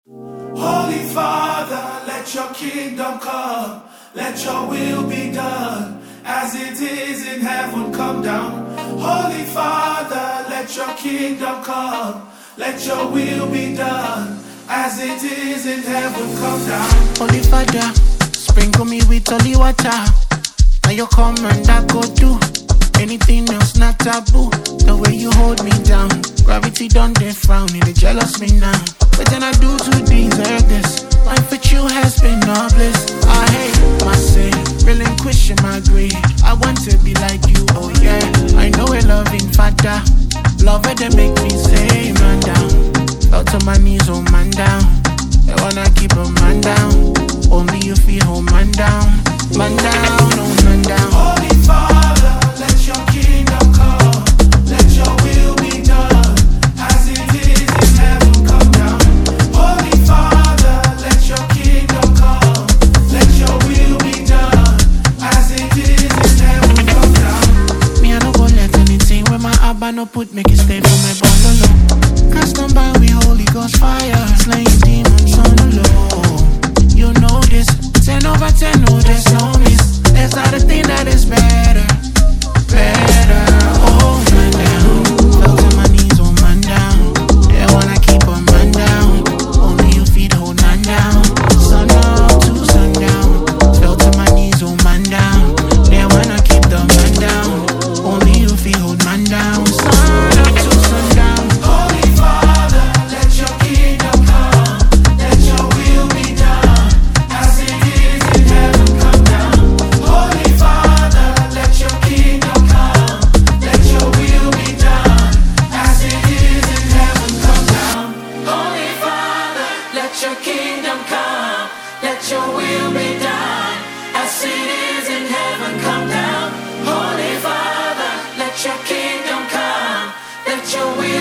Holy Father, let your kingdom come, let your will be done, as it is in heaven, come down. Holy Father, let your kingdom come, let your will be done, as it is in heaven, come down. Holy Father, sprinkle me with holy water. Now you come and I go do anything else not taboo. The way you hold me down, gravity done they frown, and they jealous me now. What can I do to deserve this? Life with you has been a bliss. I hate my sin, relinquishing my greed. I want to be like you, oh yeah. I know a loving Father, love it that make me say man down. Fell to my knees, oh man down. They wanna keep a man down. Only you feel, oh man down. Man down, oh man down. Holy Father, let your kingdom come, let your will be done, as it is in heaven, come down. Holy Father, let your kingdom come, let your will be done, as it is in heaven, come down. Me I no go let anything where my abba no put make it stay for my bungalow. Cast on by we Holy Ghost fire, slaying demons on the low. You know this, 10 over 10, no there's no miss. There's not a thing that is better, better. Oh man down, fell to my knees, oh man down. They wanna keep a man down, only you feed hold man down. Sun up to sundown, fell to my knees, oh man down. They wanna keep the man down, only you feed hold man down. Sun up to sundown. Holy Father, let your kingdom come, let your will be done, as it is in heaven, come down. Holy Father, let your kingdom come, let your will be done, as it is in heaven, come down. Holy Father, let your kingdom come, let your will be done, as it is in heaven, come down. Holy Father, let your kingdom come, let your will